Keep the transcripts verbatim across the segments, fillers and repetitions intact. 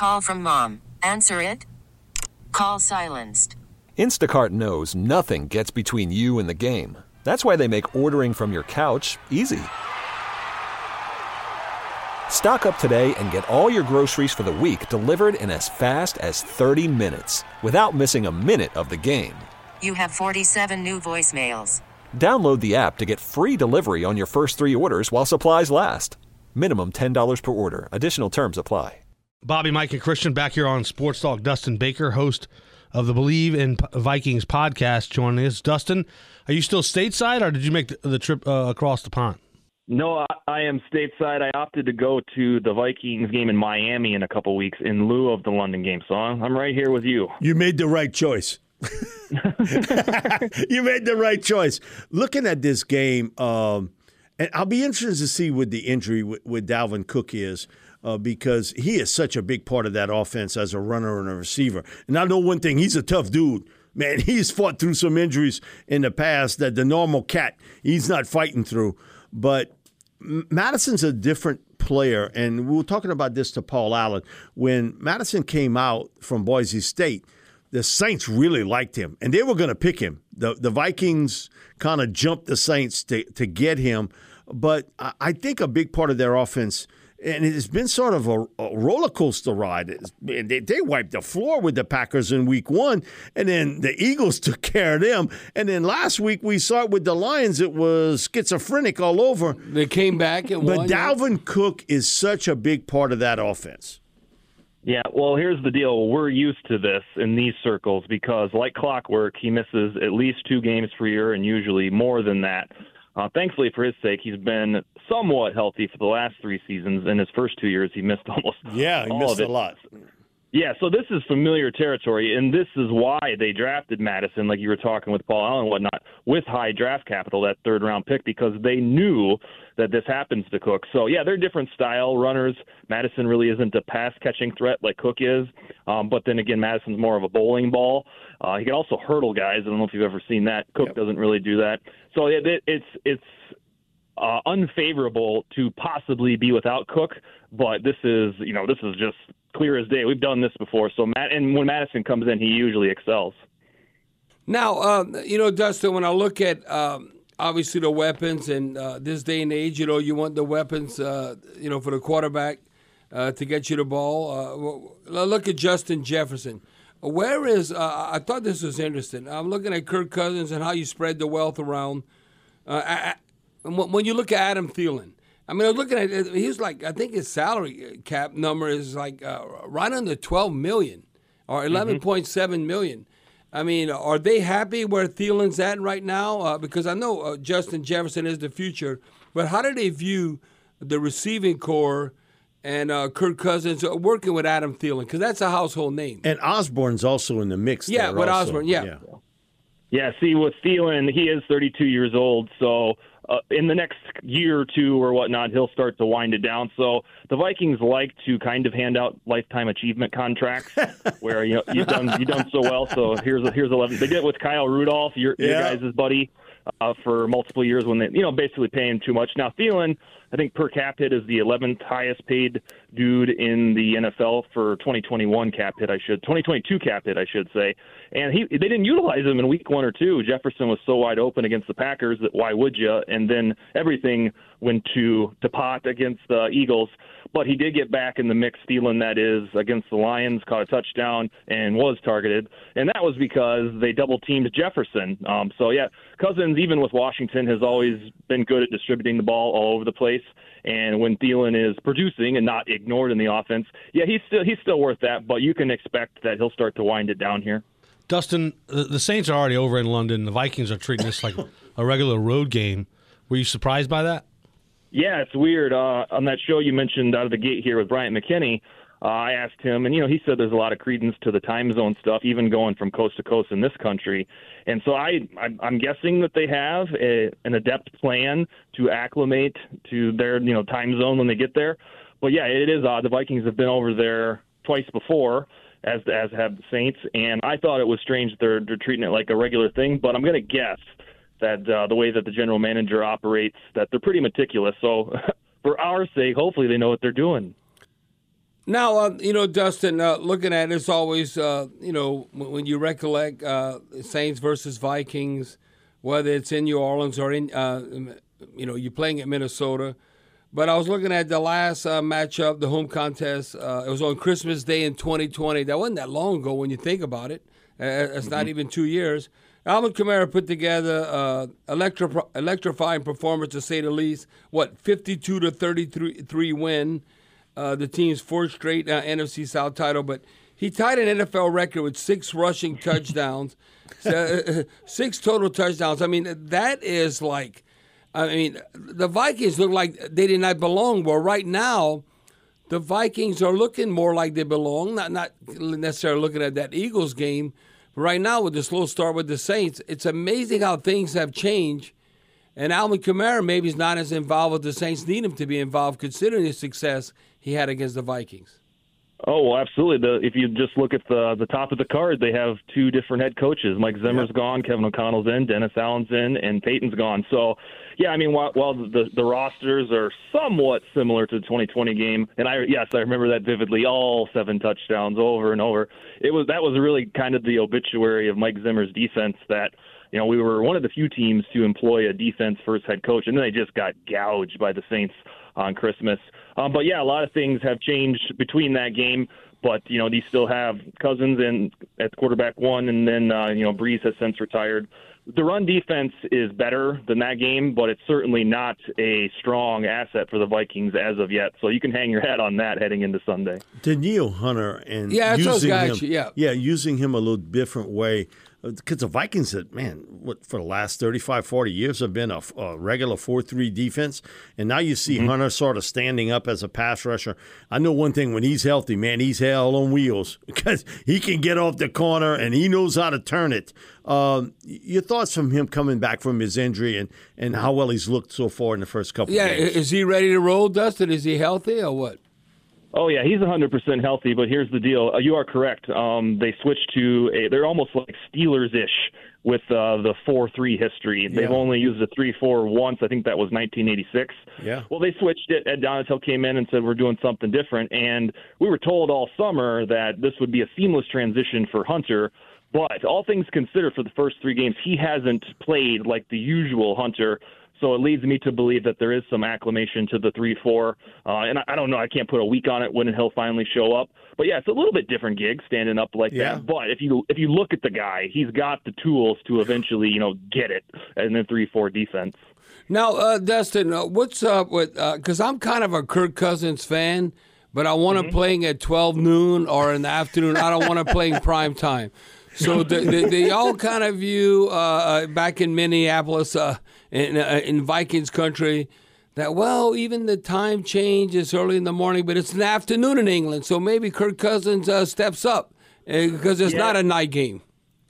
Call from mom. Answer it. Call silenced. Instacart knows nothing gets between you and the game. That's why they make ordering from your couch easy. Stock up today and get all your groceries for the week delivered in as fast as thirty minutes without missing a minute of the game. You have forty-seven new voicemails. Download the app to get free delivery on your first three orders while supplies last. Minimum ten dollars per order. Additional terms apply. Bobby, Mike, and Christian back here on Sports Talk. Dustin Baker, host of the Believe in Vikings podcast, joining us. Dustin, are you still stateside, or did you make the, the trip uh, across the pond? No, I, I am stateside. I opted to go to the Vikings game in Miami in a couple weeks in lieu of the London game, so I'm, I'm right here with you. You made the right choice. You made the right choice. Looking at this game, um, and I'll be interested to see what the injury with, with Dalvin Cook is. Uh, because he is such a big part of that offense as a runner and a receiver. And I know one thing, he's a tough dude. Man, he's fought through some injuries in the past that the normal cat, he's not fighting through. But Madison's a different player, and we were talking about this to Paul Allen. When Madison came out from Boise State, the Saints really liked him, and they were going to pick him. The, the Vikings kind of jumped the Saints to, to get him. But I, I think a big part of their offense – and it's been sort of a, a roller coaster ride. They, they wiped the floor with the Packers in week one, and then the Eagles took care of them. And then last week we saw it with the Lions. It was schizophrenic all over. They came back and but won. But Dalvin Cook is such a big part of that offense. Yeah, well, here's the deal. We're used to this in these circles because, like clockwork, he misses at least two games per year and usually more than that. Uh, thankfully, for his sake, he's been somewhat healthy for the last three seasons. In his first two years, he missed almost yeah, he all missed of it. a lot. Yeah, so this is familiar territory, and this is why they drafted Madison, like you were talking with Paul Allen and whatnot, with high draft capital, that third-round pick, because they knew that this happens to Cook. So, yeah, they're different style runners. Madison really isn't a pass-catching threat like Cook is, um, but then again, Madison's more of a bowling ball. Uh, he can also hurdle guys. I don't know if you've ever seen that. Cook yep. doesn't really do that. So it, it, it's it's uh, unfavorable to possibly be without Cook, but this is, you know, this is just clear as day. We've done this before. So Matt, and when Madison comes in, he usually excels. Now, um, you know, Dustin, when I look at um, obviously the weapons and uh, this day and age, you know, you want the weapons, uh, you know, for the quarterback uh, to get you the ball. Uh, look at Justin Jefferson. Where is, uh, I thought this was interesting. I'm looking at Kirk Cousins and how you spread the wealth around. Uh, I, when you look at Adam Thielen, I mean, I was looking at it, he's like, I think his salary cap number is like uh, right under twelve million dollars or eleven point seven million dollars. I mean, are they happy where Thielen's at right now? Uh, because I know uh, Justin Jefferson is the future, but how do they view the receiving core and uh, Kirk Cousins working with Adam Thielen? Because that's a household name. And Osborne's also in the mix. Yeah, there with also. Osborne, yeah. yeah. Yeah, see, with Thielen, he is thirty-two years old, so uh, in the next year or two or whatnot, he'll start to wind it down. So the Vikings like to kind of hand out lifetime achievement contracts where, you know, you've done you've done so well, so here's here's eleven. They did it with Kyle Rudolph, your, yeah. your guys' buddy, uh, for multiple years when they, you know, basically paying too much. Now, Thielen, I think per cap hit is the eleventh highest paid dude in the N F L for twenty twenty-one cap hit, I should, twenty twenty-two cap hit, I should say. And he, they didn't utilize him in week one or two. Jefferson was so wide open against the Packers that why would you? And then everything went to, to pot against the Eagles. But he did get back in the mix, Thielen, that is, against the Lions, caught a touchdown and was targeted. And that was because they double-teamed Jefferson. Um, so, yeah, Cousins, even with Washington, has always been good at distributing the ball all over the place. And when Thielen is producing and not ignored in the offense, yeah, he's still he's still worth that. But you can expect that he'll start to wind it down here. Dustin, the, the Saints are already over in London. The Vikings are treating this like a regular road game. Were you surprised by that? Yeah, it's weird. Uh, on that show you mentioned out of the gate here with Bryant McKinney, uh, I asked him, and, you know, he said there's a lot of credence to the time zone stuff, even going from coast to coast in this country. And so I, I, I'm guessing that they have a, an adept plan to acclimate to their, you know, time zone when they get there. But, yeah, it is odd. The Vikings have been over there twice before, as as have the Saints, and I thought it was strange that they're, they're treating it like a regular thing, but I'm going to guess that uh, the way that the general manager operates, that they're pretty meticulous. So for our sake, hopefully they know what they're doing. Now, uh, you know, Dustin, uh, looking at it, it's always, uh, you know, when, when you recollect uh, Saints versus Vikings, whether it's in New Orleans or in, uh, you know, you're playing at Minnesota. But I was looking at the last uh, matchup, the home contest. Uh, it was on Christmas Day in twenty twenty. That wasn't that long ago when you think about it. Uh, it's mm-hmm. not even two years. Alvin Kamara put together uh, electri- electrifying performance, to say the least. What, fifty-two to thirty-three win, uh, the team's fourth straight uh, N F C South title. But he tied an N F L record with six rushing touchdowns, uh, six total touchdowns. I mean, that is like, I mean, the Vikings look like they did not belong. Well, right now, the Vikings are looking more like they belong, not, not necessarily looking at that Eagles game. Right now, with the slow start with the Saints, it's amazing how things have changed. And Alvin Kamara maybe is not as involved as the Saints need him to be involved, considering the success he had against the Vikings. Oh, well, absolutely. The, if you just look at the the top of the card, they have two different head coaches. Mike Zimmer's yeah. gone, Kevin O'Connell's in, Dennis Allen's in, and Peyton's gone. So, yeah, I mean, while, while the, the rosters are somewhat similar to the twenty twenty game, and I yes, I remember that vividly, all seven touchdowns over and over. It was that was really kind of the obituary of Mike Zimmer's defense, that, you know, we were one of the few teams to employ a defense-first head coach, and then they just got gouged by the Saints on Christmas. Um, but, yeah, a lot of things have changed between that game. But, you know, they still have Cousins in at quarterback one, and then, uh, you know, Breeze has since retired. The run defense is better than that game, but it's certainly not a strong asset for the Vikings as of yet. So you can hang your hat on that heading into Sunday. Danielle Hunter and yeah, using guys, him, yeah. yeah, using him a little different way. Because the Vikings, had, man, what for the last thirty-five, forty years have been a, a regular four three defense. And now you see mm-hmm. Hunter sort of standing up as a pass rusher. I know one thing, when he's healthy, man, he's hell on wheels because he can get off the corner and he knows how to turn it. Um, your thoughts from him coming back from his injury and, and how well he's looked so far in the first couple yeah, of games? Is he ready to roll, Dustin? Is he healthy or what? Oh, yeah, he's one hundred percent healthy, but here's the deal. Uh, you are correct. Um, they switched to a – they're almost like Steelers-ish with uh, the four three history. They've yeah. only used a three four once. I think that was nineteen eighty-six. Yeah. Well, they switched it. Ed Donatel came in and said, we're doing something different. And we were told all summer that this would be a seamless transition for Hunter. But all things considered, for the first three games, he hasn't played like the usual Hunter. So it leads me to believe that there is some acclimation to the three four. Uh, and I, I don't know, I can't put a week on it when he'll finally show up. But, yeah, it's a little bit different gig standing up like yeah. that. But if you if you look at the guy, he's got the tools to eventually, you know, get it in the three four defense. Now, uh, Dustin, uh, what's up with uh, – because I'm kind of a Kirk Cousins fan, but I want him mm-hmm. playing at twelve noon or in the afternoon. I don't want him playing prime time. So they, they, they all kind of view uh, back in Minneapolis, uh, in, uh, in Vikings country, that, well, even the time change is early in the morning, but it's an afternoon in England. So maybe Kirk Cousins uh, steps up because uh, it's yeah. not a night game.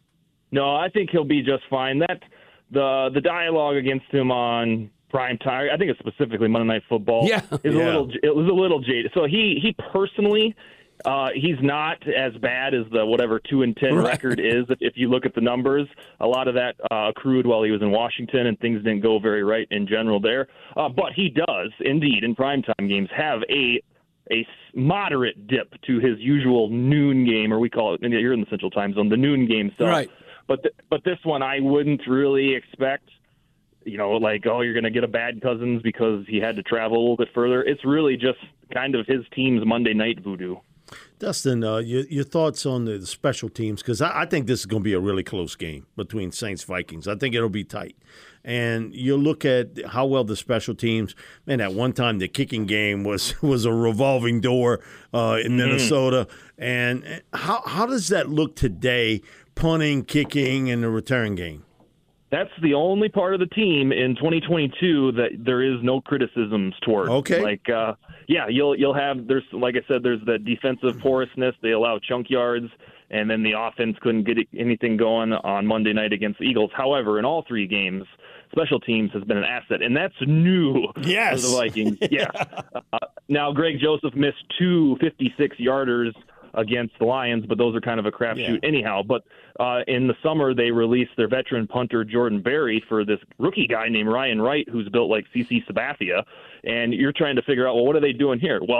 No, I think he'll be just fine. That the the dialogue against him on prime time, I think it's specifically Monday Night Football, yeah. is yeah. a little it was a little jaded. So he he personally. Uh, he's not as bad as the whatever two and ten right. record is. If, if you look at the numbers, a lot of that uh, accrued while he was in Washington, and things didn't go very right in general there. Uh, but he does indeed in primetime games have a a moderate dip to his usual noon game, or we call it. You're in the Central Time Zone, the noon game stuff. Right. But th- but this one I wouldn't really expect. You know, like, oh, you're going to get a bad Cousins because he had to travel a little bit further. It's really just kind of his team's Monday night voodoo. Dustin, uh, your, your thoughts on the special teams? Because I, I think this is going to be a really close game between Saints Vikings. I think it'll be tight. And you look at how well the special teams, man, at one time the kicking game was was a revolving door uh, in mm-hmm. Minnesota. And how how does that look today, punting, kicking, and the return game? That's the only part of the team in twenty twenty-two that there is no criticisms toward. Okay. Like, uh, yeah, you'll you'll have there's like I said, there's the defensive porousness. They allow chunk yards, and then the offense couldn't get anything going on Monday night against the Eagles. However, in all three games, special teams has been an asset, and that's new yes. for the Vikings. Yeah. uh, now, Greg Joseph missed two fifty-six yarders against the Lions, but those are kind of a crapshoot yeah. anyhow. But uh, in the summer, they released their veteran punter, Jordan Berry, for this rookie guy named Ryan Wright, who's built like C C Sabathia. And you're trying to figure out, well, what are they doing here? Well,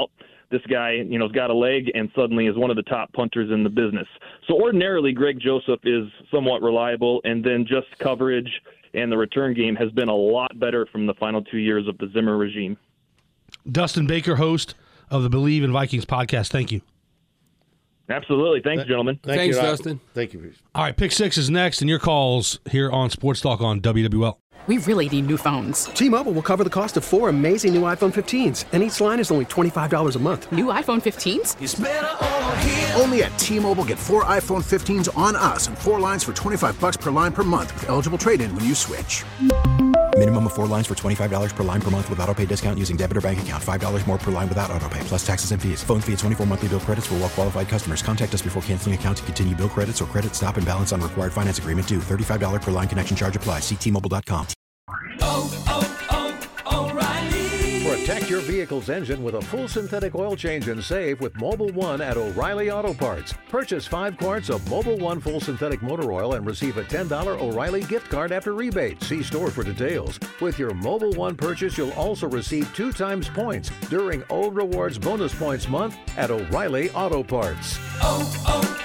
this guy, you know, has got a leg and suddenly is one of the top punters in the business. So ordinarily, Greg Joseph is somewhat reliable, and then just coverage and the return game has been a lot better from the final two years of the Zimmer regime. Dustin Baker, host of the Believe in Vikings podcast. Thank you. Absolutely. Thanks, gentlemen. Thank Thanks, you, Dustin. Thank you. All right, Pick Six is next, and your calls here on Sports Talk on W W L. We really need new phones. T-Mobile will cover the cost of four amazing new iPhone fifteens, and each line is only twenty-five dollars a month. New iPhone fifteens? It's better over here. Only at T-Mobile, get four iPhone fifteens on us and four lines for twenty-five bucks per line per month with eligible trade-in when you switch. Minimum of four lines for twenty-five dollars per line per month with autopay discount using debit or bank account. five dollars more per line without autopay, plus taxes and fees. Phone fee at twenty-four monthly bill credits for well-qualified customers. Contact us before canceling account to continue bill credits or credit stop and balance on required finance agreement due. thirty-five dollars per line connection charge applies. See T Mobile dot com. Oh, oh, oh, O'Reilly. Protect your vehicle's engine with a full synthetic oil change and save with Mobil one at O'Reilly Auto Parts. Purchase five quarts of Mobil one full synthetic motor oil and receive a ten dollars O'Reilly gift card after rebate. See store for details. With your Mobil one purchase, you'll also receive two times points during O Rewards Bonus Points Month at O'Reilly Auto Parts. Oh,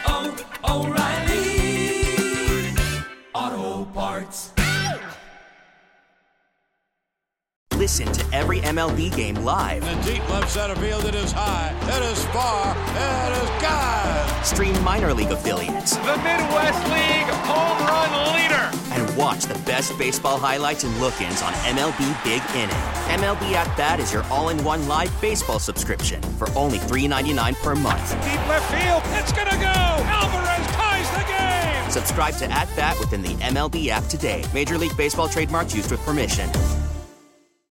oh, oh, O'Reilly Auto Parts. Listen to every M L B game live. In the deep left center field, it is high, it is far, it is gone. Stream minor league affiliates. The Midwest League home run leader. And watch the best baseball highlights and look-ins on M L B Big Inning. M L B At Bat is your all-in-one live baseball subscription for only three dollars and ninety-nine cents per month. Deep left field, it's gonna go. Alvarez ties the game. Subscribe to At Bat within the M L B app today. Major League Baseball trademarks used with permission.